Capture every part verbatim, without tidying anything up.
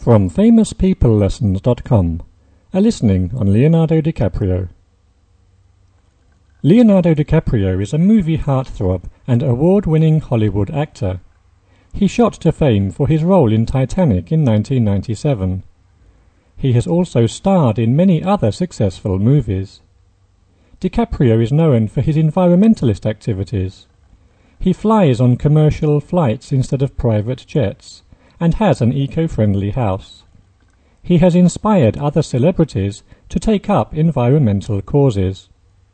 From famous people lessons dot com, a listening on Leonardo DiCaprio. Leonardo DiCaprio is a movie heartthrob and award-winning Hollywood actor. He shot to fame for his role in Titanic in nineteen ninety-seven. He has also starred in many other successful movies. DiCaprio is known for his environmentalist activities. He flies on commercial flights instead of private jets, and has an eco-friendly house. He has inspired other celebrities to take up environmental causes.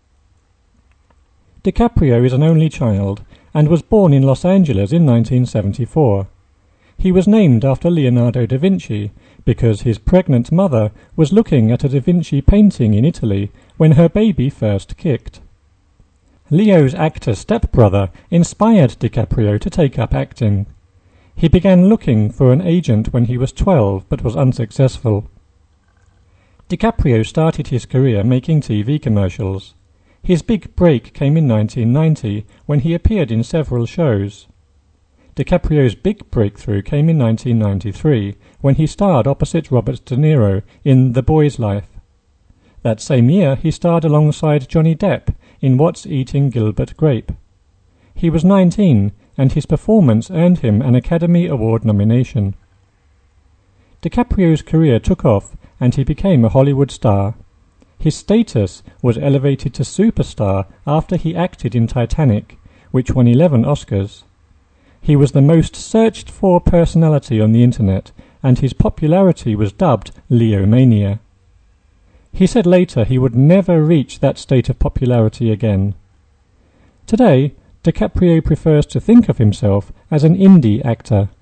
DiCaprio is an only child and was born in Los Angeles in nineteen seventy-four. He was named after Leonardo da Vinci because his pregnant mother was looking at a Da Vinci painting in Italy when her baby first kicked. Leo's actor stepbrother inspired DiCaprio to take up acting. He began looking for an agent when he was twelve but was unsuccessful. DiCaprio started his career making T V commercials. His big break came in nineteen ninety when he appeared in several shows. DiCaprio's big breakthrough came in nineteen ninety-three when he starred opposite Robert De Niro in The Boy's Life. That same year he starred alongside Johnny Depp in What's Eating Gilbert Grape. He was nineteen and his performance earned him an Academy Award nomination. DiCaprio's career took off and he became a Hollywood star. His status was elevated to superstar after he acted in Titanic, which won eleven Oscars. He was the most searched for personality on the internet, and his popularity was dubbed Leomania. He said later he would never reach that state of popularity again. Today, DiCaprio prefers to think of himself as an indie actor.